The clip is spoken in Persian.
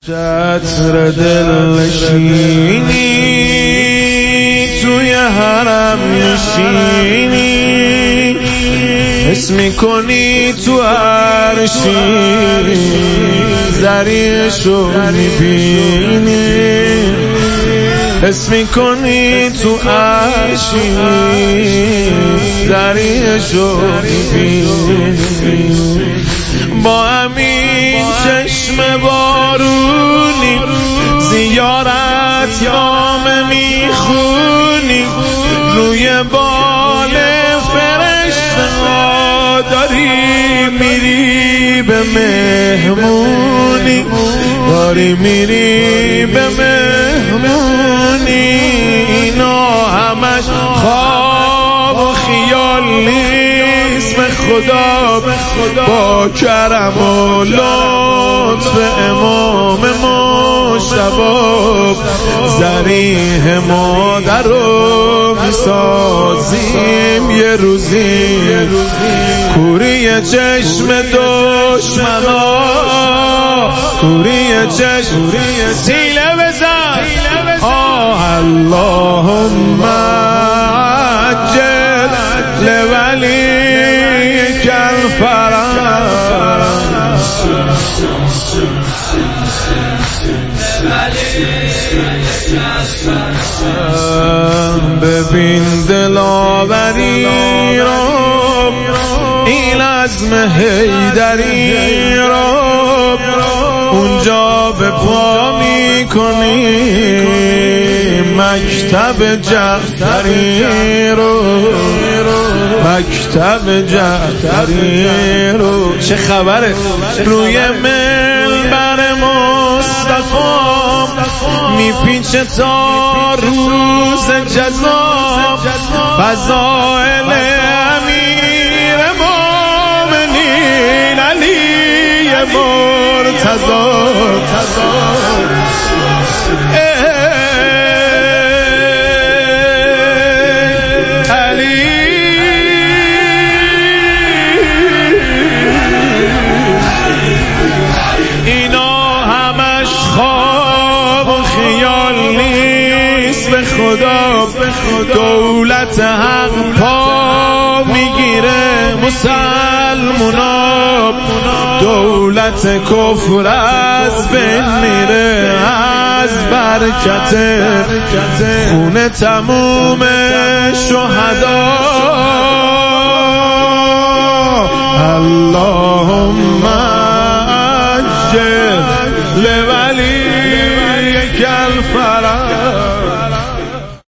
چتر دلنشینی توی حرم نشینی، حس میکنی تو عرشی زریشو میبینی، حس میکنی تو عرشی زریشو میبینی. با همین چشم بارونی زیارت نامه میخونی، روی بال فرشته ها داری میری به مهمونی، داری میری به مهمونی. اینا همش خواب و خیال نیست، به خدا با کرم و لطف امام مجتبی ضریح مادر رو میسازیم یه روزی. کوری چشم دشمنا، کوری چشم سیله بزن. اللهم عجل لولیک الفرج. ببین دلاوری رو، این عزم حیدری رو اونجا به پا میکنی، مکتب جعفری رو، مکتب جعفری رو. چه خبره؟ روی منبر مصطفی میپیچه تا روز جزا، فضائل امیر مومنین علی مرتضی. دولت حق پا میگیره مسلمونا، دولت کفر از بین میره از برکت خون تموم شهدا. اللهم عجل لولیک الفرج.